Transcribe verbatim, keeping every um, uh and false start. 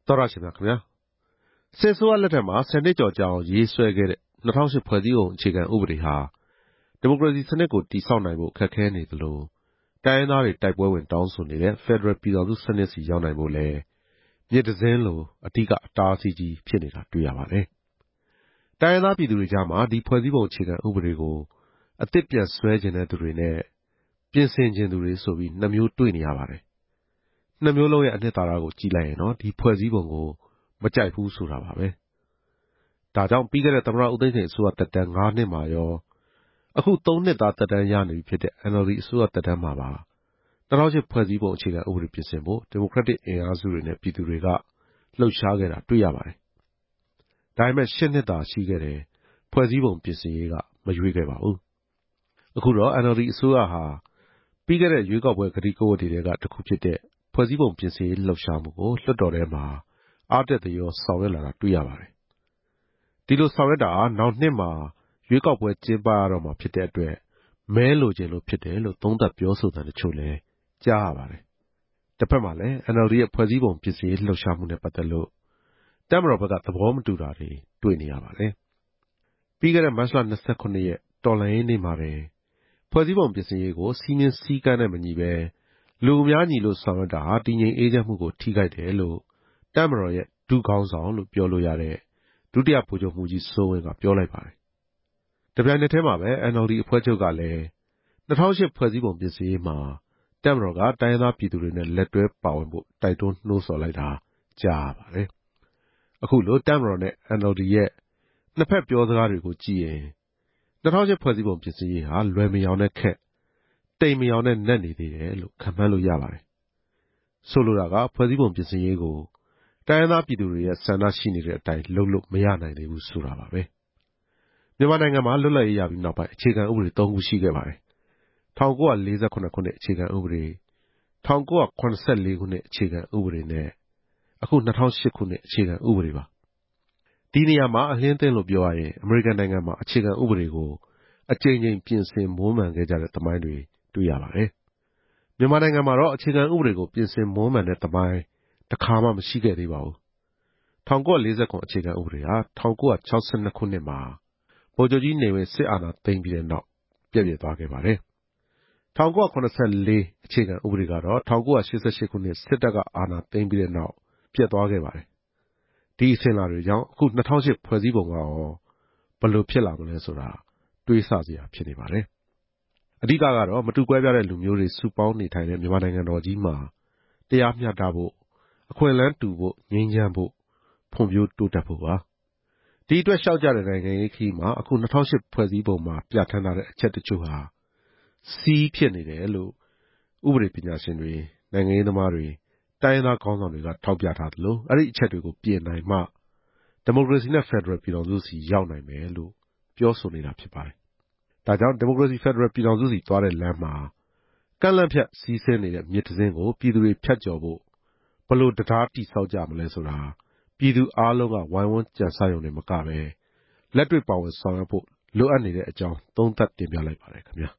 တော်ရရှိမြခင်ဗျာစစ်ဆိုးလက်ထက်မှာစနစ်ကြော်ကြောင်ရေးဆွဲခဲ့တဲ့၂၀၀၈ဖွဲ့စည်းပုံအခြေခံဥပဒေဟာဒီမိုကရေစီစနစ်ကိုတည်ဆောက်နိုင်ဖို့ခက်ခဲနေသလိုတိုင်းရင်းသားတွေတိုက်ပွဲဝင်တောင်းဆိုနေတဲ့ဖက်ဒရယ်ပြည်ထောင်စုစနစ်စီရောက်နိုင်ဖို့လဲမြစ်တစင်းလိုအဓိကအတားအဆီးကြီးဖြစ်နေတာတွေ့ရပါတယ်။တိုင်းရင်းသားပြည်သူတွေကြားမှာဒီဖွဲ့စည်းပုံအခြေခံဥပဒေကိုအသစ်ပြန်ဆွဲခြင်းတဲ့သူတွေနဲ့ပြင်ဆင်ခြင်းသူတွေဆိုပြီးနှစ်မျိုးတွေ့နေရပါတယ်။နှစ်မျိုးလုံးရဲ့အနှစ်သာရကိုကြည့်လိုက်ရင်တော့ဒီဖွဲ့စည်းပုံကိုမကြိုက်ဘူးဆိုတာပါပဲ။ဒါကြောင့်ပြီးခဲ့တဲ့သမ္မတဦးသိန်းစိန်အစိုးရတက်တန်း၅နှစ်မှာရောအခုသုံးနှစ်သားတက်တန်းရနေပြီဖြစ်တဲ့ အန်အယ်လ်ဒီ အစိုးရတက်တန်းမှာပါ၂၀၀၈ဖွဲ့စည်းပုံအခြေခံဥပဒေပြင်ဆင်ဖို့ဒီမိုကရက်တစ်အင်အားစုတွေနဲ့ပြည်သူတွေကလှုပ်ရှားခဲ့တာတွေ့ရပါတယ်။ဒါပေမဲ့ရှစ်နှစ်သာရှိခဲ့တယ်ဖွဲ့စည်းပုံပြင်ဆင်ရေးကမရွေးခဲ့ပါဘူး။အခုတော့ အန်အယ်လ်ဒီ အစိုးရဟာပြီးခဲ့တဲ့ရွေးကောက်ပွဲကတိကဝတ်တွေကတစ်ခုဖြစ်တဲ့ဖွဲ့စည်းပုံပြင်ဆင်ရေးလှုပ်ရှားမှုကိုလွှတ်တော်ထဲမှာအားတက်သရောဆောင်ရွက်လာတာတွေ့ရပါတယ်။ဒီလိုဆောင်ရွက်တာနောက်နှစ်မှာရွေးကောက်ပွဲကျင်းပရတော့မှာဖြစ်တဲ့အတွက်မဲလိုချင်လို့ဖြစ်တယ်လို့သုံးသပ်ပြောဆိုတဲ့တချို့လည်းကြားရပါတယ်။တစ်ဖက်မှာလည်း အန်အယ်လ်ဒီ ရဲ့ဖွဲ့စည်းပုံပြင်ဆင်ရေးလှုပ်ရှားမှုနဲ့ပတ်သက်လို့တပ်မတော်ဘက်ကသဘောမတူတာတွေတွေ့နေရပါတယ်။ပြီးခဲ့တဲ့မတ်လ၂၉ရက်တော်လှန်ရေးနေ့မှာပဲဖွဲ့စည်းပုံပြင်ဆင်ရေးကိုစီးမင်းစည်းကမ်းနဲ့မညီပဲလူအများညီလို့ဆောင်ရွက်တာဟာတည်ငြိမ်အေးချမ်းမှုကိုထိခိုက်တယ်လို့တပ်မတော်ရဲ့ဒုခေါင်းဆောင်လို့ပြောလို့ရတဲ့ဒုတိယဗိုလ်ချုပ်မှူးကြီးစိုးဝင်းကပြောလိုက်ပါတယ်။တပြိုင်နက်တည်းမှာပဲ အန်အယ်လ်ဒီ အဖွဲ့ချုပ်ကလည်း၂၀၀၈ဖွဲ့စည်းပုံပြင်ဆင်ရေးမှာတပ်မတော်ကတိုင်းရင်းသားပြည်သူတွေနဲ့လက်တွဲပါဝင်ဖို့တိုက်တွန်းနှိုးဆော်လိုက်တာကြားရပါတယ်။အခုလိုတပ်မတော်နဲ့ အန်အယ်လ်ဒီ ရဲ့နှစ်ဖက်ပြောစကားတွေကိုကြည့်ရင်၂၀၀၈ဖွဲ့စည်းပုံပြင်ဆင်ရေးဟာလွယ်မယောင်တဲ့ခက်တိမ်မယောင်တဲ့နက်နေသေးတယ်လို့ခန့်မှန်းလို့ရပါတယ်။ဆိုလိုတာကဖွဲ့စည်းပုံပြင်ဆင်ရေးကိုတိုင်းရင်းသားပြည်သူတွေရဲ့ဆန္ဒရှိနေတဲ့အတိုင်းလုပ်လို့မရနိုင်သေးဘူးဆိုတာပါပဲ။မြန်မာနိုင်ငံမှာလွတ်လပ်ရေးရပြီးနောက်ပိုင်းအခြေခံဥပဒေသုံးခုရှိခဲ့ပါတယ်။၁၉၄၇ခုနှစ်အခြေခံဥပဒေ၁၉၇၄ခုနှစ်အခြေခံဥပဒေနဲ့အခု၂၀၀၈ခုနှစ်အခြေခံဥပဒေပါ။ဒီနေရာမှာအလင်းသင်းလို့ပြောရရင်အမေရိကန်နိုင်ငံမှာအခြေခံဥပဒေကိုအကြိမ်ကြိမ်ပြင်ဆင်မွမ်းမံခဲ့ကြတဲ့သမိုင်းတွေတွေ့ရပါတယ်။မြန်မာနိုင်ငံမှာတော့အခြေခံဥပဒေကိုပြင်ဆင်မွမ်းမံတဲ့သမိုင်းတစ်ခါမှမရှိခဲ့သေးပါဘူး။၁၉၄၇အခြေခံဥပဒေဟာ၁၉၆၂ခုနှစ်မှာဗိုလ်ချုပ်ကြီးနေဝင်းစစ်အာဏာသိမ်းပြီးတဲ့နောက်ပြည့်ပြည့်သွားခဲ့ပါတယ်။၁၉၇၄အခြေခံဥပဒေကတော့၁၉၈၈ခုနှစ်စစ်တပ်ကအာဏာသိမ်းပြီးတဲ့နောက်ပြည့်သွားခဲ့ပါတယ်။ဒီအစဉ်အလာတွေကြောင့်အခု၂၀၀၈ဖွဲ့စည်းပုံကရောဘယ်လိုဖြစ်လာမလဲဆိုတာတွေးဆစရာဖြစ်နေပါတယ်။အဓိကကတော့မတူကွဲပြားတဲ့လူမျိုးတွေစုပေါင်းနေထိုင်တဲ့မြန်မာနိုင်ငံတော်ကြီးမှာတရားမျှတဖို့အခွင့်အလမ်းတူဖို့ငြိမ်းချမ်းဖို့ဖွံ့ဖြိုးတိုးတက်ဖို့ပါဒီအတွက်ရှောက်ကြတဲ့နိုင်ငံရေးခရီးမှာအခု၂၀၀၈ဖွဲ့စည်းပုံမှာပြဋ္ဌာန်းထားတဲ့အချက်တချို့ဟာစီးဖြစ်နေတယ်လို့ဥပဒေပညာရှင်တွေနိုင်ငံရေးသမားတွေတိုင်းရင်းသားခေါင်းဆောင်တွေကထောက်ပြထားသလိုအဲ့ဒီအချက်တွေကိုပြင်နိုင်မှဒီမိုကရေစီနဲ့ဖက်ဒရယ်ပြည်ထောင်စုစီရောက်နိုင်မယ်လို့ပြောဆိုနေတာဖြစ်ပါတယ်။ဒါကြောင့်ဒီမိုကရေစီဖက်ဒရယ်ပြည်ထောင်စုစီသွားတဲ့လမ်းမှာကန့်လန့်ဖြတ်စီးဆင်းနေတဲ့မြစ်တစင်းကိုပြည်သူတွေဖြတ်ကျော်ဖို့ဘလို့တရားတိဆောက်ကြမလဲဆိုတာပြည်သူအားလုံးကဝိုင်းဝန်းကြံစရုံနဲ့မကပဲလက်တွေ့ပါဝင်ဆောင်ရွက်ဖို့လိုအပ်နေတဲ့အကြောင်းသုံးသပ်တင်ပြလိုက်ပါတယ်ခင်ဗျာ